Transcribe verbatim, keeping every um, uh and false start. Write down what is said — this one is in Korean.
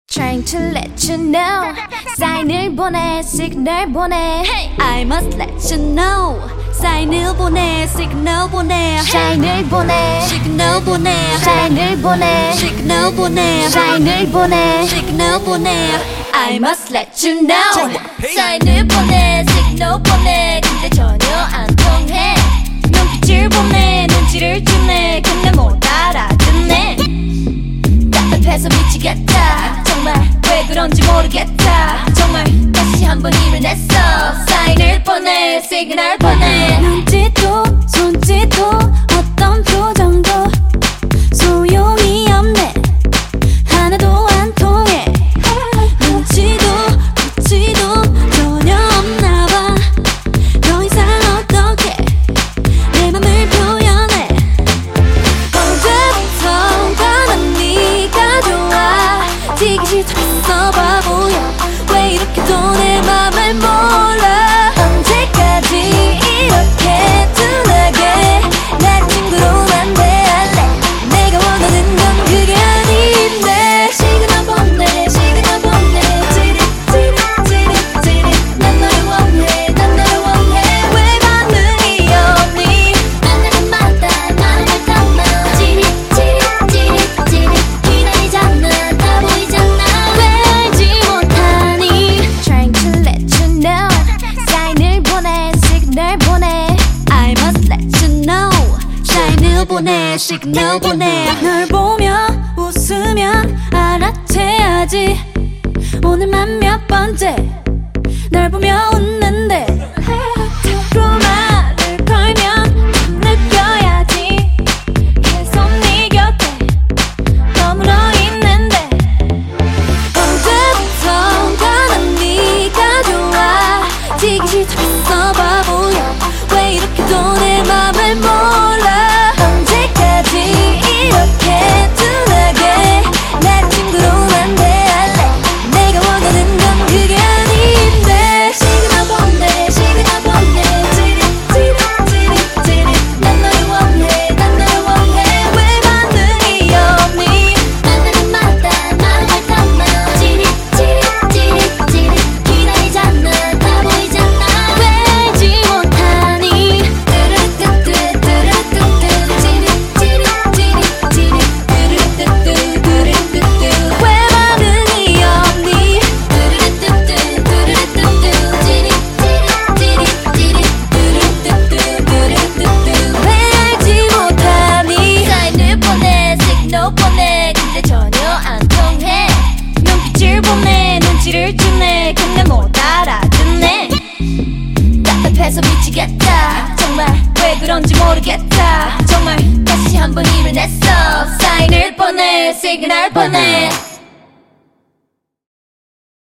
Trying to let you know 사인을 보내 시그널 보내 hey! I must let you know 사인을 보내 시그널 보내 사인을 보내 시그널 보내 사인을 보내 시그널 보내 사인을 보내 시그널 보내 I must let you know 사인을 보내 시그널 보내 근데 전혀 안 통해 눈빛을 보내 눈치를 주네 근데 못 알아듣네 답답해서 미치겠다 정말 왜 그런지 모르겠다 정말 다시 한번 일을 냈어 사인을 보내 시그널 보내 눈짓도 손짓도 어떤 표정도 소용이 없네 하나도 안 통해 눈치도 눈치도 전혀 없나봐 더 이상 어떻게 내 맘을 표현해 언제부턴가 난 네가 좋아 지기 싫다했어 바보야 왜 이렇게도 내 맘을 몰라 언제까지 이렇게 둔하게 날 친구로만 대할래 내가 원하는 건 그게 아닌데 시그널 보내 시그널 보내 찌릿 찌릿 찌릿 찌릿 난 너를 원해 난 너를 원해 왜 반응이 없니 만나는 마다 말을 담아 찌릿 찌릿 찌릿 찌릿 기다리잖아 다 보이잖아 왜 알지 못하니 Trying to let you know 사인을 보내 시그널 보내 I must let you know 사인을 보내 시그널 보내 널 보며 웃으면 알아채야지 오늘만 몇 번째 널 보며 웃는데 자꾸 말을 걸면 느껴야지 계속 네 곁에 머물러 있는데 언제부턴가 난 네가 좋아 지기 싫다했어 바보야 왜 이렇게도 내 맘을 몰라 언제까지 이렇게 둔하게 날 친구로만 대할래 내가 원하는 건 그게 아닌데 시그널 보내 시그널 보내 찌릿 찌릿 찌릿 찌릿 난 너를 원해 난 너를 원해 왜 반응이 없니 만나는 마다 말을 담아 찌릿 찌릿 찌릿 찌릿 기다리잖아 다 보이잖아 왜 알지 못하니 뚜루뚜뚜 뚜루뚜뚜 찌릿 찌릿 찌릿 찌릿 뚜루뚜뚜 뚜루뚜뚜 왜 반응이 없니 뚜루뚜뚜 뚜루뚜뚜 찌릿 찌릿 찌릿 찌릿 뚜루뚜뚜 뚜루뚜뚜 왜 알지 못하니 사인을 보내 시그널 보내 근데 전혀 안 통해 눈빛을 보내 눈치를 주네 근데 못 알아듣네 답답해서 미치겠다 정말 왜 그런지 모르겠다 정말 다시 한번 일을 냈어 사인을 보내 시그널 보내